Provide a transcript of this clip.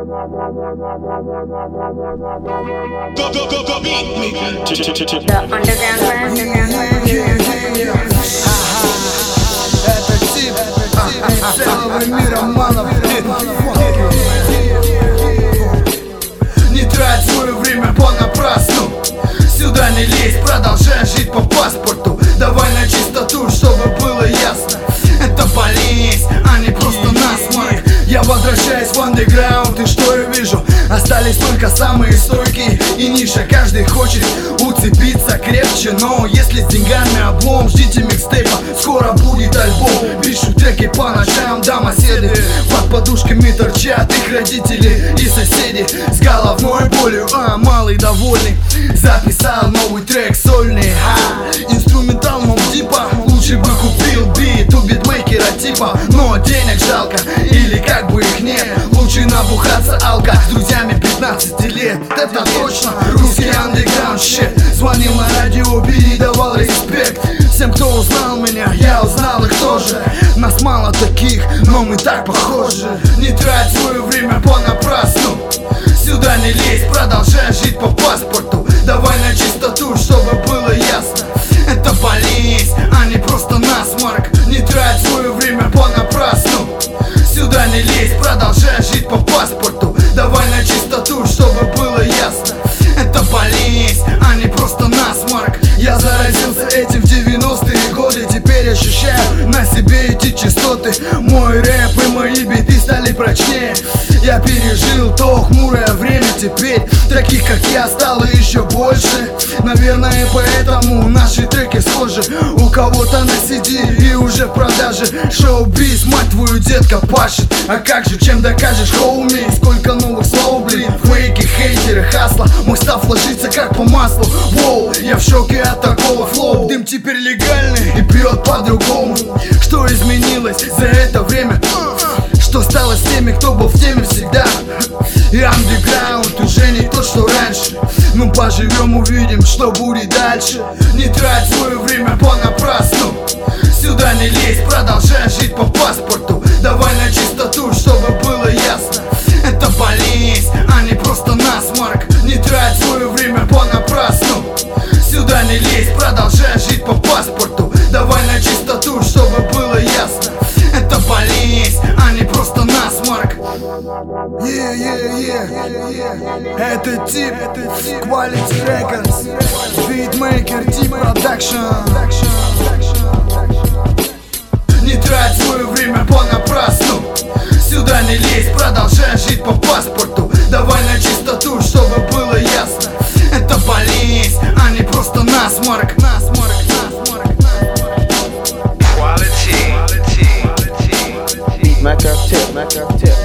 Это тип целого мира, манов. Не трать свое время понапрасну. Сюда не лезь, продолжай жить по паспорту. Давай на чистоту, чтобы было ясно. Это болезнь, а не просто насморк. Я возвращаюсь в андеграунд, и что я вижу? Остались только самые стойкие и ниша. Каждый хочет уцепиться крепче, но если с деньгами облом, ждите микстейпа, скоро будет альбом. Пишу треки по ночам, домоседы под подушками торчат их родители и соседи с головной болью, малый довольный. Записал новый трек сольный, инструментал моб-типа. Лучше бы купил бит у битмейкера типа, но денег жалко, или как бы их нет. Лучше набухаться алка с друзьями 15 лет. Это точно русский андеграунд щит. Звонил на радио, передавал респект всем, кто узнал меня, я узнал их тоже. Нас мало таких, но мы так похожи. Не трать свое время понапрасну. Сюда не лезь, продолжай жить по паспорту. Давай на чистоту, чтобы было ясно. Это болезнь, а не просто насморк. Не трать свое время понапрасну. Сюда не лезь, продолжай жить по паспорту. Давай на чистоту, чтобы было ясно. Это болезнь, а не просто насморк. Я заразился этим в 90-е годы. Теперь ощущаю на себе эти частоты. Мой рэп и мои биты стали прочнее. Я пережил то хмурое время. Теперь таких как я стало еще больше. Наверное, поэтому наши треки схожи. У кого-то на CD и уже в продаже. Шоу-биз, мать твою, детка, пашет. А как же, чем докажешь, хоуми? Сколько новых слов, блин, фейки, хейтеры, хасла. Мой став ложится как по маслу. Воу, я в шоке от такого флоу. Дым теперь легальный и пьет по-другому. Что изменилось за это время? Что стало с теми, кто был в теме всегда? И андеграунд уже не то, что раньше. Ну поживем, увидим, что будет дальше. Не трать свое время понапрасну. Сюда не лезь, продолжай жить по паспорту. Давай на чистоту, чтобы было ясно. Это болезнь, а не просто насморк. Не трать свое время понапрасну. Сюда не лезь, продолжай жить по паспорту. Давай на чистоту, чтобы было ясно. Это болезнь, а не просто насморк. Это тип Quality Records, Beatmaker, Deep Production. Не трать свое время понапрасну. Сюда не лезь, продолжай жить по паспорту. Давай на чистоту, чтобы было ясно. Это болезнь, а не просто насморк. Beatmaker tip.